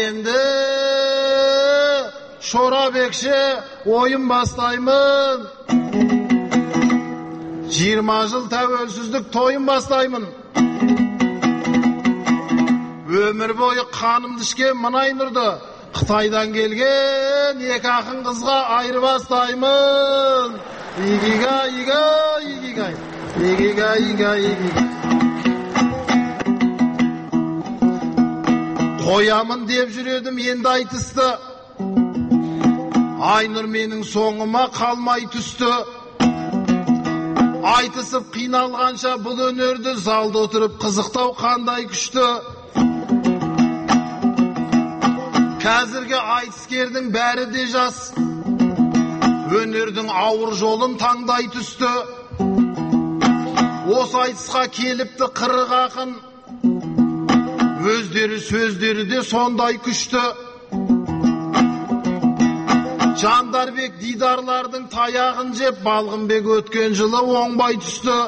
енді Шорабекше ойын бастаймын. 20 жыл тәуелсіздік тойын бастаймын. Өмір бойы қанымды ішкен мұнай нұрды Қытайдан келген екі ақын қызға айырбастаймын. Игигай, игигай, игигай, игигай, игигай, игигай. Қоямын деп жүредім, енді айтысты. Айнұр менің соңыма қалмай түсті. Айтысып қиналғанша бұл өнерді залда отырып қызықтау қандай күшті. Қазіргі айтыскердің бәрі де жас. Өнердің ауыр жолын таңдай түсті. Осы айтысқа келіпті қырық ақын. Өздері сөздері де сондай күшті. Жандарбек Дидарлардың таяғын жеп, Балғынбек өткен жылы оңбай түсті.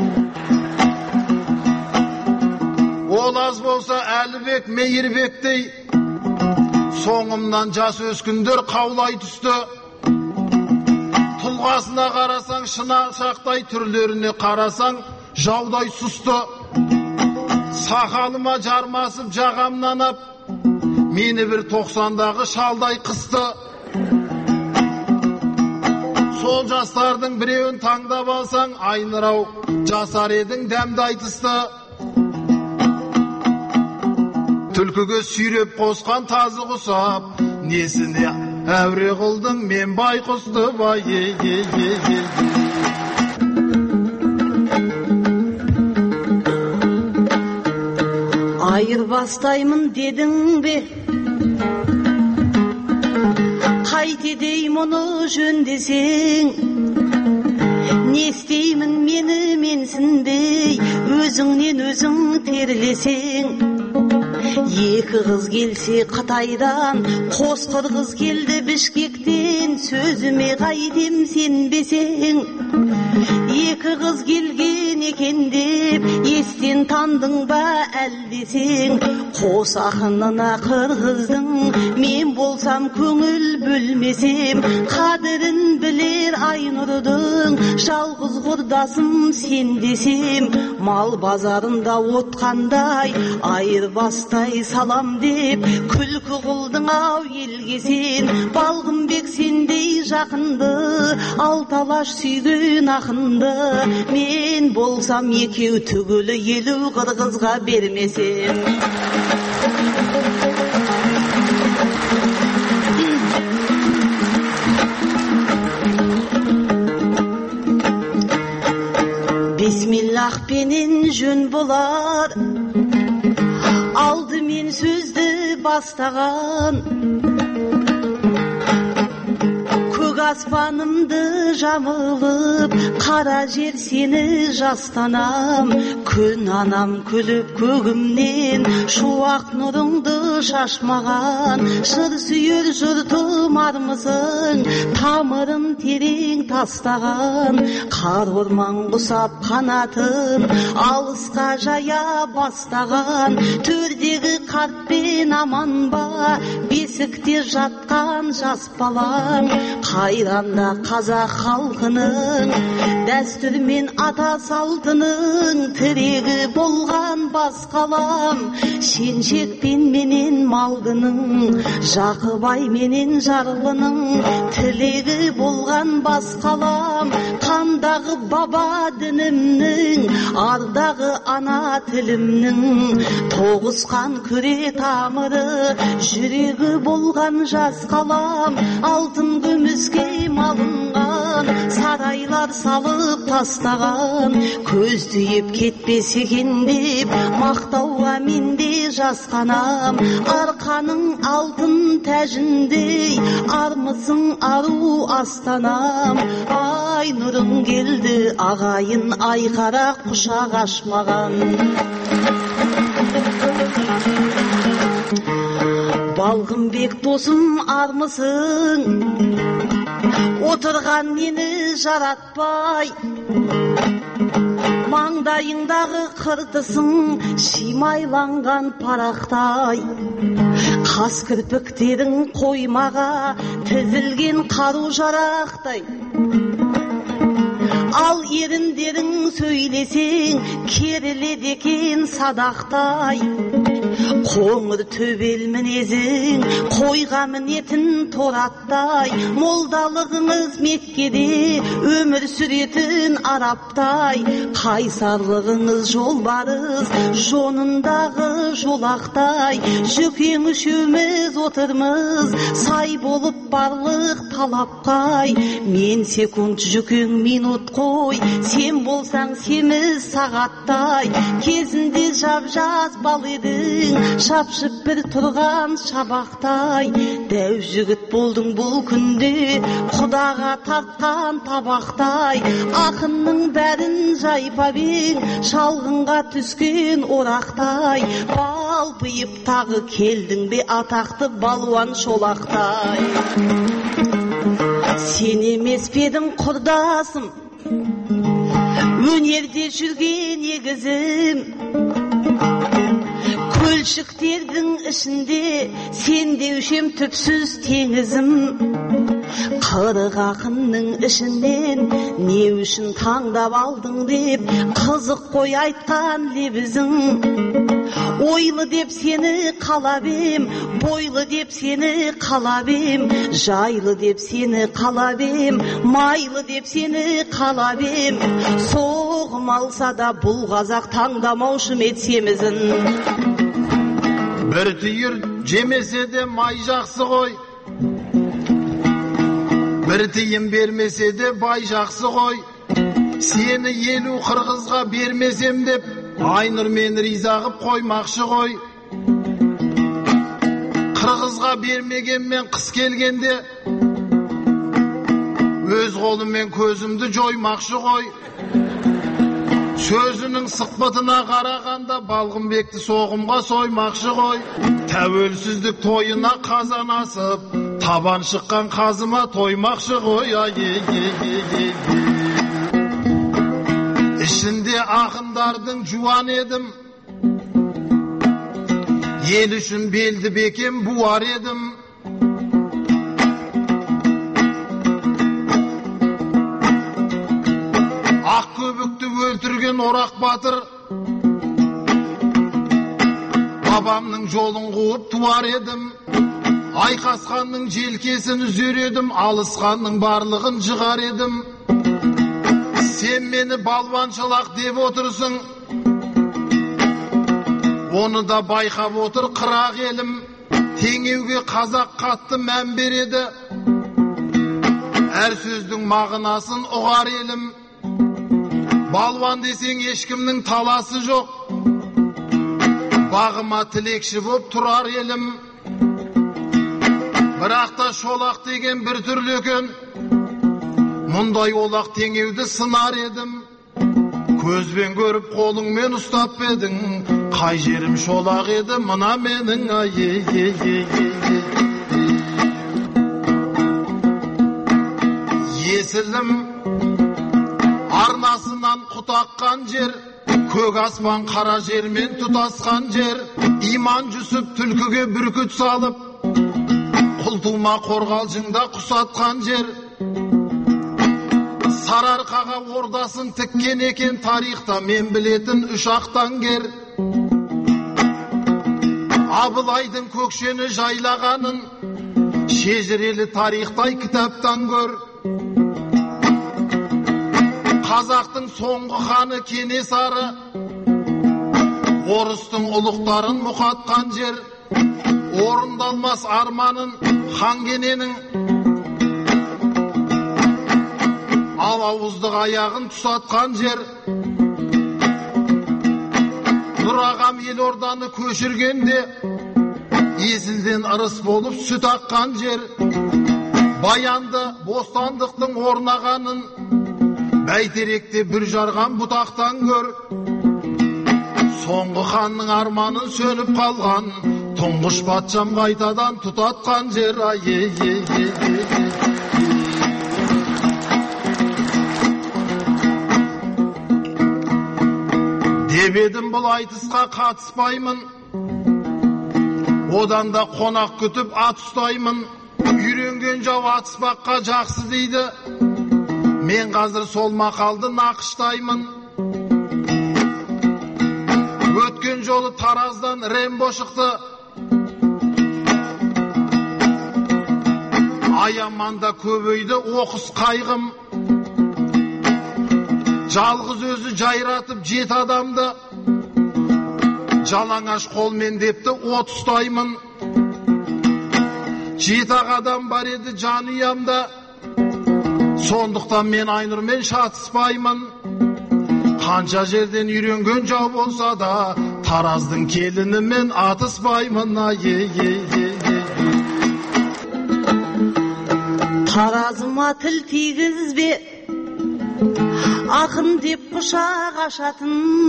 Ол аз болса Әлібек Мейірбектей соңымнан жас өскіндер қаулай түсті. Тұлғасына қарасаң шынашақтай, түрлеріне қарасаң жаудай сұсты. Сақалыма жармасып жағамнан ап, мені бір 90-дағы шалдай қысты. Сол жастардың біреуін таңдап алсаң, Айнырау жасар едің дәмді айтысты. Түлкіге сүйреп қосқан тазы құсап, несіне әуре қылдың мен байқұсты бай. Айырбастаймын дедің бе? Қайтедей мұны жөндесең, не істеймін мені менсінбей, өзіңнен өзің терлесең. Екі қыз келсе Қытайдан, қос қырғыз келді Бішкектен, сөзіме қайтем сенбесең. Екі қыз келген екен деп, естен тандың ба әлдесең. Қос ақынына қырғыздың, мен болсам көңіл бөлмесем. Қадірін білер Айнұрдың, жалғыз құрдасым сен десем. Мал базарында отқандай, айырбастай салам деп, күлкі қылдың ау елге сен. Балғынбек сендей жақынды, алталаш сүйген ақынды, мен болсам екеу түгілі елу қырғызға бермесем. Бисмиллах пенен жөн болар, алды мен сөзді бастаған. Көк аспанымды жамылып, қара жер сені жастанам. Күн анам күліп көгімнен, шуақ нұрыңды шашмаған. Жыр сүйер жұртым армысың, тамырын терең тастаған. Қар орман құсап қанатын, алысқа жая бастаған. Төрдегі қартпен аман ба, бесікте жатқан жас балаң. Қайранда қазақ халқының, дәстүр мен ата салтының тірегі болған бас қалам. Шеншекпен менен малғының, Жақыбай менен жарлының тілегі болған бас қалам. Қандағы баба дінімнің, ардағы ана тілімнің, тоғысқан күре тамыры, жүрегі болған жас қалам. Алтын күміске малынған, сарайлар салып тастаған. Көз түйіп кетпес екен деп, мақтауға менде жасқанам. Арқаның алтын тәжіндей, армысың ару астанам. Айнұрың келді ағайын, айқара құшақ ашмаған. Балғынбек досым армысың, отырған нені жаратпай. Маңдайыңдағы қыртысың, шимайланған парақтай. қас кірпіктерің қоймаға тізілген қару жарақтай, ал еріндерің сөйлесең керіледі екен садақтай. Қоңыр төбел мінезің қойға мінетін тораттай, молдалығыңыз Меккеде өмір сүретін араптай, қайсарлығыңыз жолбарыс жонындағы жолақтай. Жүкең үшеуміз отырмыз сай болып барлық талапқай, мен секунд жүкең минут қой, сен болсаң семіз сағаттай. Кезінде жап-жас бал едің, шапшып бір тұрған шабақтай. Дәу жігіт болдың бұл күнде, құдаға тартқан табақтай. Ақынның бәрін жайпап ең, шалғынға түскен орақтай. Балбиып тағы келдің бе атақты балуан шолақтай. Сен емес пе едің құрдасым, өнерде жүрген егізім? Көлшіктердің ішінде сен деушем түпсіз теңізім. Қырық ақынның ішінен не үшін таңдап алдың деп, қызық қой айтқан лебізің. Ойлы деп сені қалап ем, бойлы деп сені қалап ем, жайлы деп сені қалап ем, майлы деп сені қалап ем. Соғым алса да бұл қазақ таңдамаушы ме ед семізін? Бір түйір жемесе де май жақсы ғой, бір тиын бермесе де бай жақсы ғой. Сені 50 қырғызға бермесем деп, Айнұр мен риза қып қоймақшы ғой. Қырғызға бермегенмен қыс келгенде, өз қолымен көзімді жоймақшы ғой. Сөзінің сықпытына қарағанда Балғынбекті соғымға соймақшы ғой. Тәуелсіздік тойына қазан асып, табан шыққан қазыма тоймақшы ғой. Ішінде ақындардың жуан едім, ел үшін белді бекем буар едім. Ақ көбікті өлтірген орақ батыр, бабамның жолын қуып туар едім. Айқасқанның желкесін үзер едім, алысқанның барлығын жығар едім. Сен мені балуаншылақ деп отырсың, оны да байқап отыр қырақ елім. Теңеуге қазақ қатты мән береді, әр сөздің мағынасын ұғар елім. Балуан десең ешкімнің таласы жоқ, бағыма тілекші боп тұрар елім. Бірақта шолақ деген бір түрлі екен, мұндай олақ теңеуді сынар едім. Көзбен көріп қолыңмен ұстап едің, қай жерім шолақ еді мына менің. Есілім арнасынан құтаққан жер, көк аспан қара жермен тұтасқан жер. Иман Жүсіп түлкіге бүркіт салып, құлтума қорғалжыңда құсатқан жер. Сарыарқаға ордасын тіккен екен тарихта мен білетін үш ақтаңгер. Абылайдың көкшені жайлағанын шежірелі тарихтай кітаптан көр. Қазақтың соңғы ханы Кенесары, орыстың ұлықтарын мұқатқан жер. Орындалмас арманын хан Кененің, ал ауыздық аяғын тұсатқан жер. Нұрағам Елорданы көшіргенде, есілден ырыс болып сүт аққан жер. Баянды бостандықтың орнағанын, Бәйтеректе бір жарған бұтақтан көр. Соңғы ханның арманын сөніп қалған, тұңғыш патшам қайтадан тұтатқан жер. Деп едім бұл айтысқа қатыспаймын, Одан да қонақ күтіп ат ұстаймын. Үйренген жау атыспаққа жақсы дейді. Мен қазір сол мақалды нақыштаймын. Өткен жолы Тараздан Рембо шықты. Аяманда көбейді оқыс қайғым. Жалғыз өзі жайратып 7 адамды. Жалаңаш қолмен депті от ұстаймын. 7 адам бар еді жанұямда. Сондықтан мен Айнұрмен шатыспаймын. Қанша жерден үйренген жау болса да, Тараздың келінімен атыспаймын. Таразыма тіл тигізбе, ақын деп құшақ ашатын.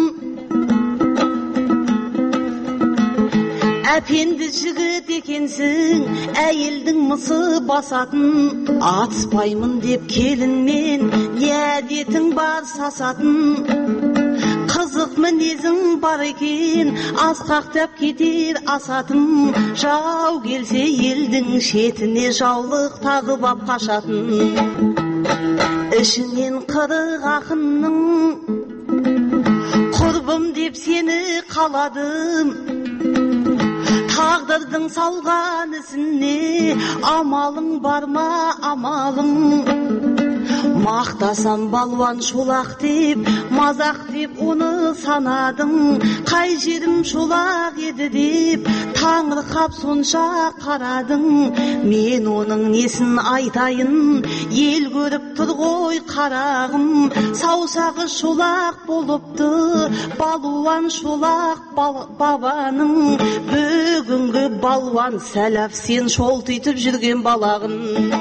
Әпенді жігіт екенсің, әйелдің мысы басатын. Атыспаймын деп келінмен, не әдетің бар сасатын. Қызық мінезің бар екен, асқақтап кетер асатын. Жау келсе елдің шетіне жаулық тағып ап қашатын. Ішінен қырық ақынның, құрбым деп сені қаладым. Тағдырдың салған ісіне, амалың бар ма амалың? Мақтасам балуан шолақ деп, мазақ деп оны санадың. Қай жерім шолақ еді деп, таңырқап сонша қарадың. Мен оның несін айтайын, ел көріп тұр ғой қарағым. Саусағы шолақ болыпты, балуан шолақ бабаның. Бүгінгі балуан сәләп, сен шолтитып жүрген балағын.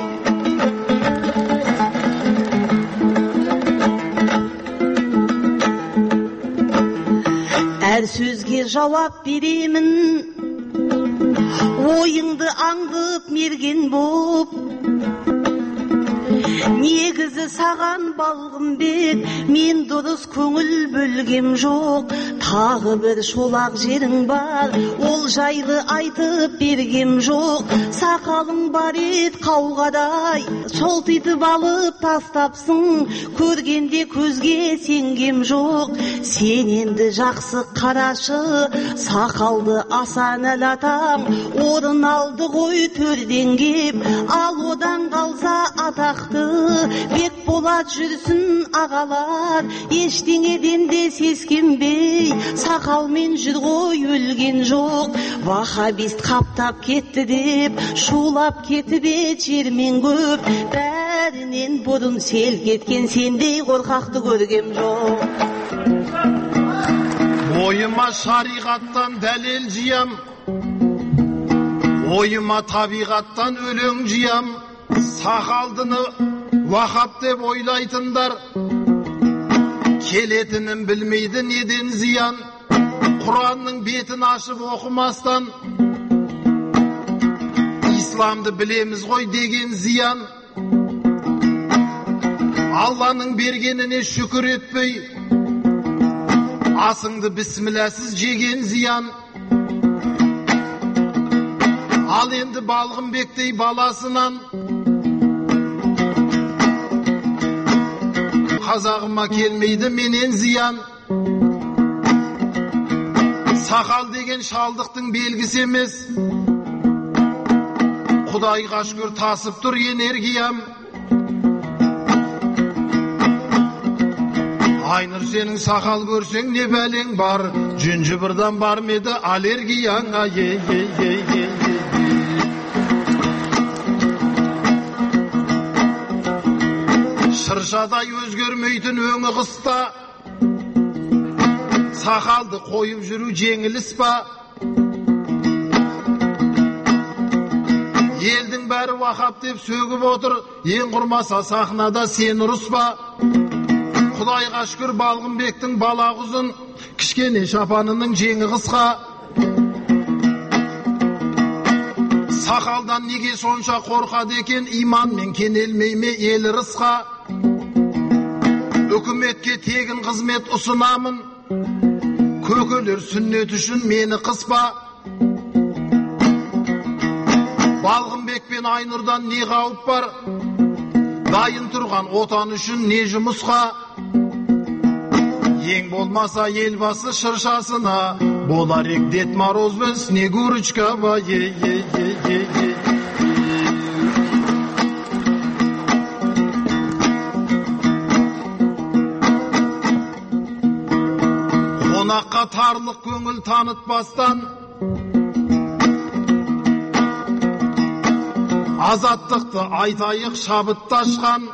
Әр сөзге жауап беремін, ойыңды аңдып мерген боп. Негізі саған балғынбек, мен дұрыс көңіл бөлгем жоқ. Тағы бір шолақ жерің бар, ол жайлы айтып бергем жоқ. Сақалың бар ет қауғадай, солтитып алып тастапсың. Көргенде көзге сенгем жоқ. Сен енді жақсы қарашы, сақалды Асан әлі атам. Орын алды ғой төрден кеп, ал одан қалса атақты. Бек болат жүрсін ағалар, ештеңеден де сескенбей. Сақалмен жүр ғой өлген жоқ. Вахабист қаптап кетті деп, шулап кетіп ет жермен көп. Бәрінен бұрын сел кеткен, сендей қорқақты көргем жоқ. Ойыма шариғаттан дәлел жиям, ойыма табиғаттан өлең жиям. Сақалдыны Вахап деп ойлайтындар, келетінін білмейді неден зиян. Құранның бетін ашып оқымастан, исламды білеміз ғой деген зиян. Алланың бергеніне шүкір етпей, асыңды бісміләсіз жеген зиян. Ал енді Балғынбектей баласынан қазағыма келмейді менен зиян. Сақал деген шалдықтың белгісі емес, Құдайға шүкір тасып тұр энергиям. Айнұр, сенің сақал көрсең не бәлең бар, жүнжібірдан бар меді аллергияңа. Шыршадай өзгермейтін өңі қыста, сақалды қойып жүру жеңіліс па? Елдің бәрі Вахап деп сөгіп отыр, ең құрмаса сахнада сен ұрыс па? Құдайға шүкір Балғынбектің балағы ұзын, кішкене шапанының жеңі қысқа. Сақалдан неге сонша қорқады екен, иманмен кенелмей ме ел ырысқа? Үкіметке тегін қызмет ұсынамын, көкелер сүннет үшін мені қыспа. Балғынбек пен Айнұрдан не қауіп бар? Дайын тұрған отан үшін не жұмысқа? Ең болмаса елбасы шыршасына болар ек Дед Мороз бен Снегурочка ба. Қонаққа тарлық көңіл танытпастан, азаттықты айтайық шабытташқан.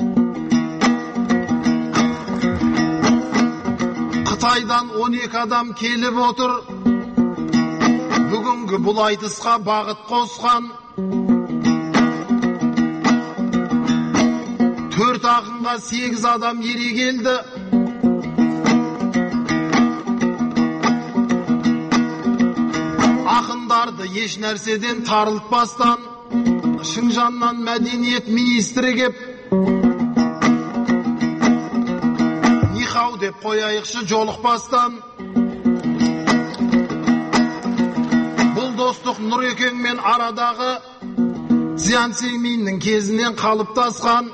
Қытайдан 12 адам келіп отыр, бүгінгі бұл айтысқа бағыт қосқан. 4 ақынға 8 адам ере келді. Ақындарды еш нәрседен тарылтпастан, Шыңжаннан мәдениет министрі кеп, нихау деп қояйықшы жолықпастан. Бұл достық Нұрекеңмен арадағы Цзян Симиннің кезінен қалыптасқан.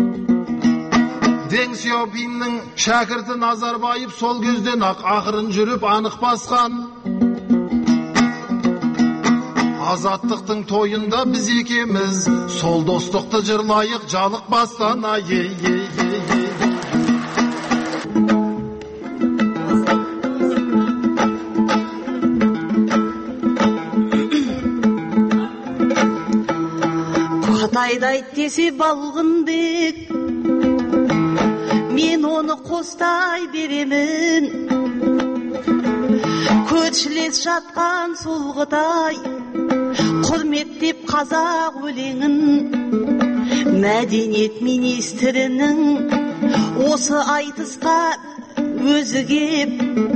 Дэн Сяопиннің шәкірті Назарбаев сол кезден ақ ақырын жүріп анық басқан. Азаттықтың тойында біз екеміз, сол достықты жырлайық жалық бастан. Қытайды айт десе Балғынбек, мен оны қостай беремін. Көршілес жатқан сол Қытай құрметтеп қазақ өлеңін. Мәдениет министрінің осы айтысқа өзі кеп,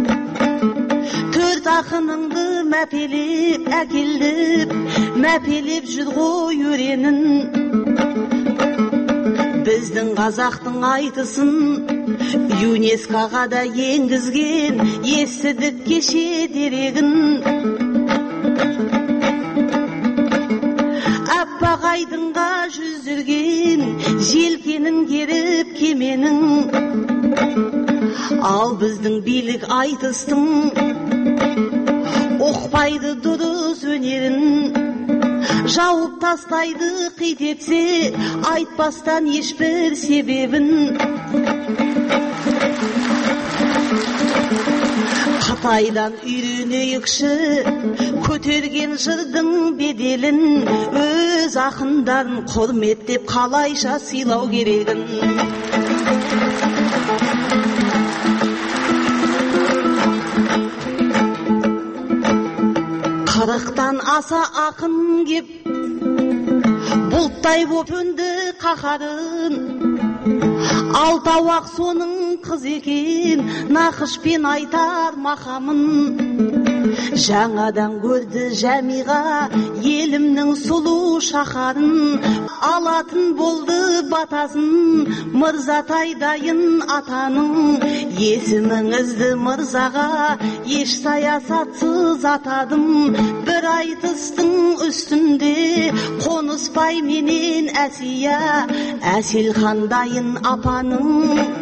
4 ақыныңды мәпелеп әкелдіп, мәпелеп жүр ғой өренін. Біздің қазақтың айтысын ЮНЕСКО-ға да енгізген, естідік кеше дерегін. Аппақ айдынға жүзірген желкенін керіп кеменің. Ал біздің билік айтыстың оқпайды дұрыс өнерін. Жауып тастайды қит етсе, айтпастан ешбір себебін. Қытайдан үйренейікші көтерген жырдың беделін. Өз ақындарын құрметтеп қалайша сыйлау керегін. Қырықтан аса ақын кеп, бұлттай боп өнді қаһарын. Алтауақ соның қыз екен, нақышпен айтар мақамын. Жаңадан көрді Жәмиға елімнің сұлу шаһарын. Алатын болды батасын Мырзатай дайын атаның. Есіміңізді Мырзаға еш саясатсыз атадым. Бір айтыстың үстінде Қоныспай менен Әсия, Әселхан дайын апаның.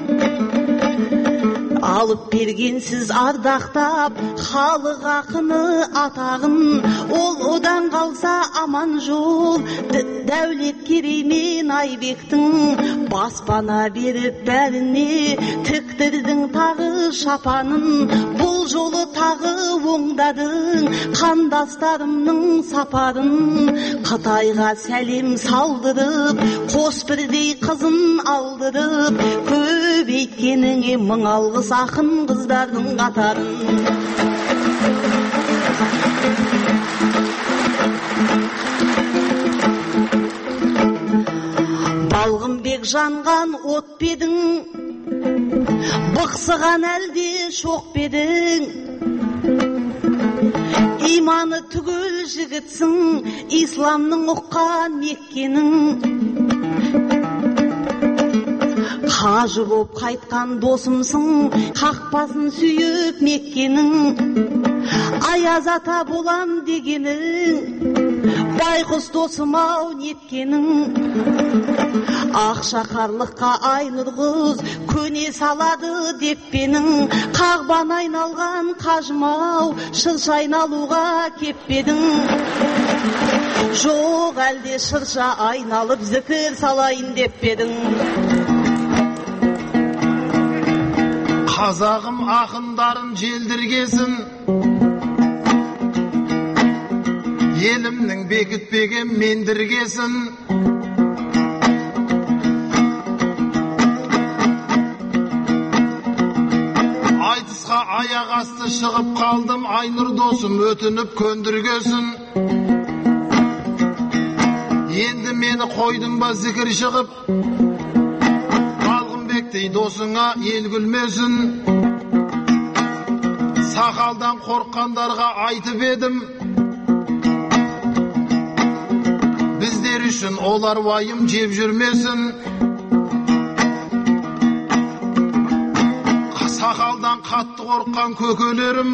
Алып бергенсіз ардақтап халық ақыны атағын. Ол одан қалса аман жол Дәулет Кереймен Айбектің. Баспана беріп бәріне тіктірдің тағы шапанын. Бұл жолы тағы оңдадың қандастарымның сапарын. Қытайға сәлем салдырып, қос бірдей қызын алдырып, көбейткеніңе мың алғыс ақын қыздардың қатарын. Балғынбек жанған от бедің, бықсыған әлде шоқ бедің. Иманы түгіл жігітсің, исламның ұққан Меккенің. Қажы боп қайтқан досымсың, қақпасын сүйіп Меккенің. Аяз ата болам дегенің, байқұс досым-ау неткенің, ақшақарлыққа айнұр қыз көне салады деппенің, қағбан айналған қажым-ау шырша айналуға кеппедің. Жоқ әлде шырша айналып зікір салайын деппедің. Қазағым ақындарын желдіргесін, елімнің бекітпеген мендіргесін. Айтысқа аяқ асты шығып қалдым, Айнұр досым өтініп көндіргесін. Енді мені қойдың ба зікір шығып, Балғынбектей досыңа ел күлмесін. Сақалдан қорққандарға айтып едім, біздер үшін олар уайым жеп жүрмесін. Сақалдан қатты қорққан көкелерім,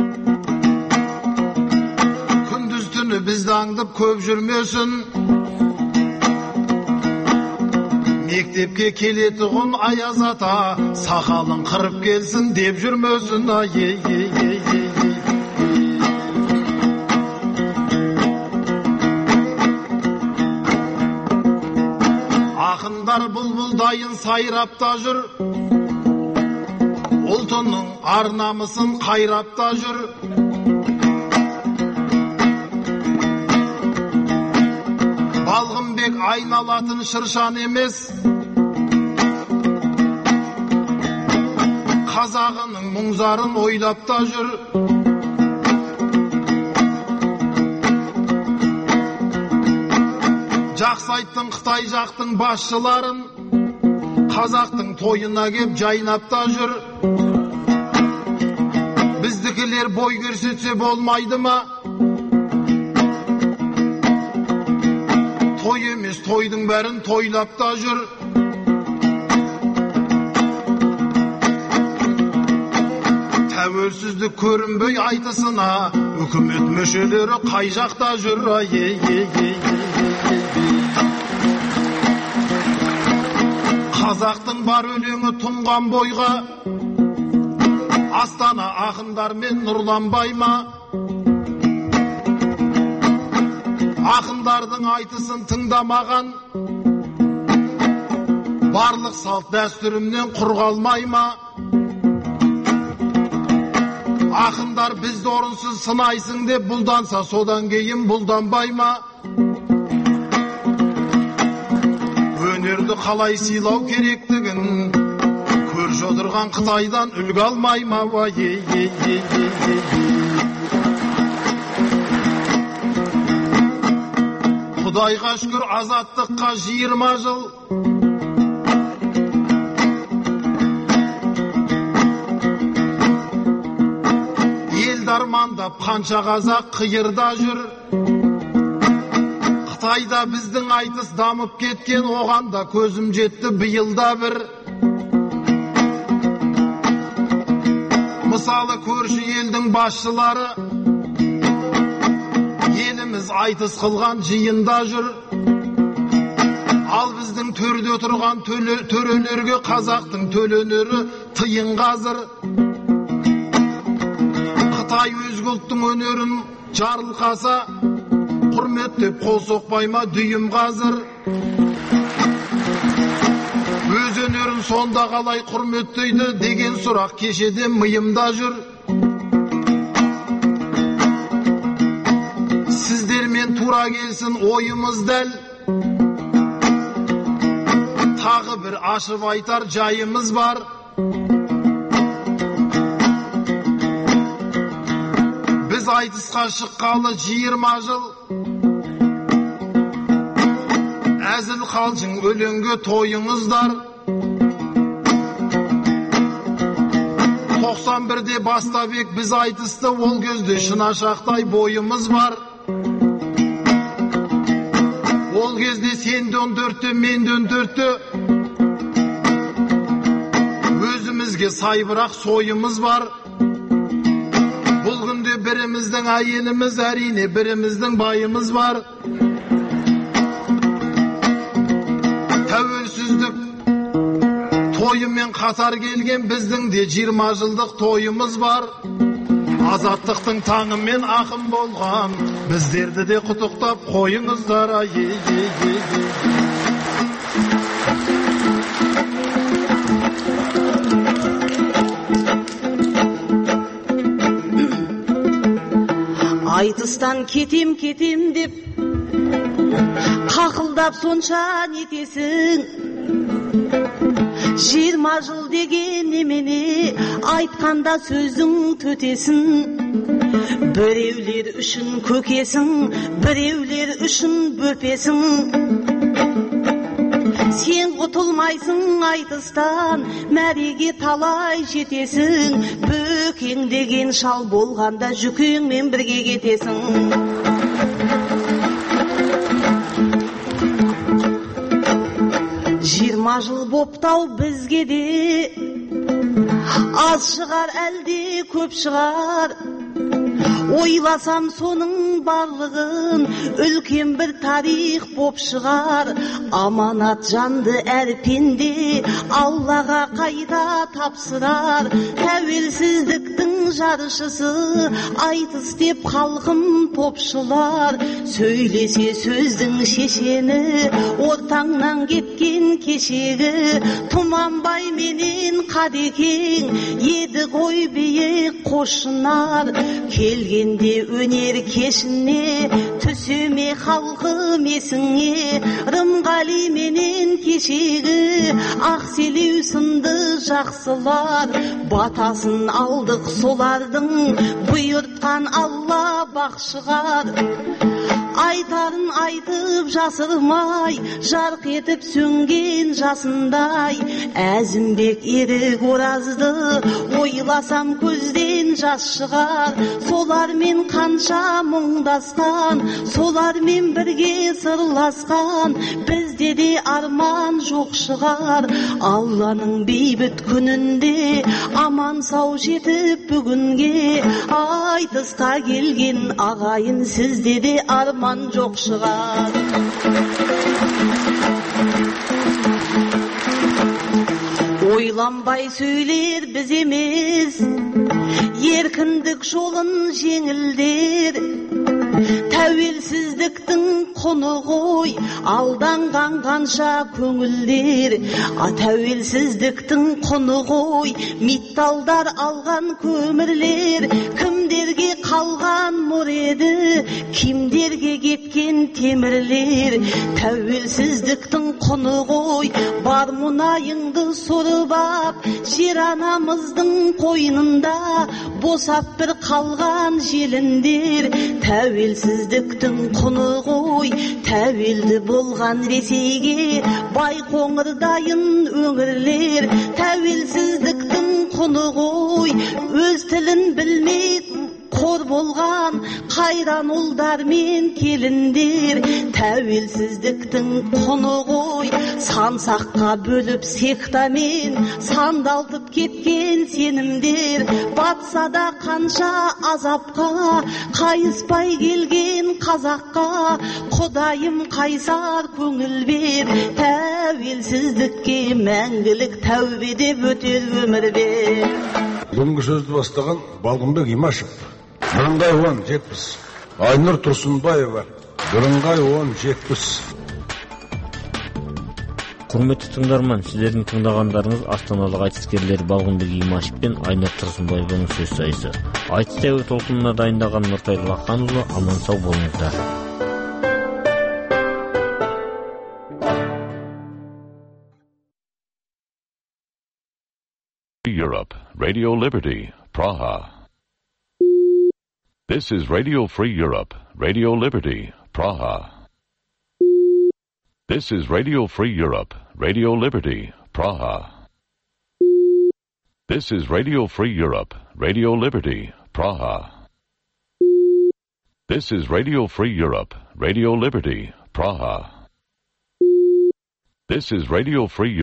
күндіз түні бізді аңдып көп жүрмесін. Мектепке келетұғын аяз ата, сақалын қырып келсін деп жүрмесін. Ақындар бұлбұлдайын сайрапта жүр, ұлтының ар-намысын қайрапта жүр. Балғынбек айналатын шыршан емес, қазағының мұңзарын ойлапта жүр. Жақсы айттың Қытай жақтың басшыларын, қазақтың тойына кеп жайнапта жүр. Біздікілер бой көрсетсе болмайды ма? Той емес, тойдың бәрін тойлапта жүр. Тәуелсіздік көрінбей айтысына, үкімет мүшелері қай жақта жүр? Қазақтың бар өлеңі тұнған бойға, Астана ақындармен нұрланбай ма? Ақындардың айтысын тыңдамаған, барлық салт дәстүрімнен құр қалмай ма? Ақындар бізді орынсыз сынайсың деп бұлданса, содан кейін бұлданбай ма? Өнерді қалай сыйлау керектігін көрші отырған Қытайдан үлгі алмай ма? Құдайға шүкір азаттыққа 20 жыл, елді армандап қанша қазақ қиырда жүр. Қытайда біздің айтыс дамып кеткен, оған да көзім жетті биылда бір. Мысалы көрші елдің басшылары, еліміз айтыс қылған жиында жүр. Ал біздің төрде отырған төрелерге қазақтың төленері тыйын қазыр. Қытай өзге ұлттың өнерін жарылқаса, құрметтеп қол соқпай ма дүйім қазір? Өз өнерін сонда қалай құрметтейді деген сұрақ кешеден миымда жүр. Сіздермен тура келсін ойымыз дәл, тағы бір ашып айтар жайымыз бар. Біз айтысқа шыққалы 20 жыл, әзіл қалжың өлеңге тойыңыздар. 91-де бастабек біз айтысты, ол кезде шынашақтай бойымыз бар. Ол кезде сен 14-те, мен 14-те, өзімізге сай бірақ сойымыз бар. Бұл күнде біріміздің әйеліміз, әрине біріміздің байымыз бар. тойымен қатар келген біздің де 20 жылдық тойымыз бар. Азаттықтың таңымен ақын болған біздерді де құттықтап қойыңыздар. Айтыстан кетем деп қақылдап сонша нетесің. 20 жыл деген немене, айтқанда сөздің төтесін. Біреулер үшін көкесің, біреулер үшін бөпесің. Сен құтылмайсың айтыстан, мәреге талай жетесің. Бөкең деген шал болғанда жүкеңмен бірге кетесің. 20 жыл боптау бізге де, аз шығар әлде көп шығар. Ойласам соның барлығын үлкен бір тарих боп шығар. Аманат жанды әр пенде Аллаға қайта тапсырар. Тәуелсіздіктің жаршысы айтыс деп халқым топшылар. Сөйлесе сөздің шешені ортаңнан кеткен кешегі. Тұманбай менен Қадекең еді ғой биік қошынар. Келгенде өнер кешіне түсеме халқым есіңе. Рымғали менен кешегі Ақселеу сынды жақсылар. Батасын алдық солардың, бұйыртқан Алла бақшығар. Айтарын айтып жасырмай, жарқ етіп сөнген жасындай. Әзімбек ерік оразды ойласам көзден жас шығар. Солармен қанша мұңдасқан, солармен бірге сырласқан. Бізде де арман жоқ шығар. Алланың бейбіт күнінде аман сау жетіп бүгінге. Айтысқа келген ағайын, сізде де арман жоқ шығар. Ойланбай сөйлер біз емес, еркіндік жолын жеңілдер. Тәуелсіздіктің құны ғой, алданған қанша көңілдер. Тәуелсіздіктің құны ғой, металдар алған көмірлер. Кімдерге қалған мұр еді, кімдерге кеткен темірлер. Тәуелсіздіктің құны ғой, бар мұнайыңды сорып ап, жер анамыздың қойнында босап бір қалған желіндер. Тәуелсіздіктің құны ғой, тәуелді болған Ресейге Байқоңырдайын өңірлер. Тәуелсіздіктің құны ғой, өз тілін білмек қор болған қайран ұлдар мен келіндер. Тәуелсіздіктің құны ғой, сансаққа бөліп сектамен сандалтып кеткен сенімдер. Батса да қанша азапқа, қайыспай келген қазаққа Құдайым қайсар көңіл бер. Тәуелсіздікке мәңгілік тәубе деп өтер өмір бер. Бүгінгі сөзді бастаған Балғынбек Имашев. Бірыңғай 10-70. Айнұр Тұрсынбаева. Бірыңғай 10-70. Құрметті тыңдарман, сіздердің тыңдағандарыңыз астаналық айтыскерлер Балғынбек Имашев пен Айнұр Тұрсынбаеваның сөз сайысы. Айтыс тәуір толқынына дайындаған Нұртай Лақанұлы, аман сау болыңыздар. Europe, Radio Liberty, Praha. This is Radio Free Europe, Radio Liberty, Praha. This is Radio Free Europe, Radio Liberty, Praha. This is Radio Free Europe, Radio Liberty, Praha. This is Radio Free Europe, Radio Liberty, Praha. This is Radio Free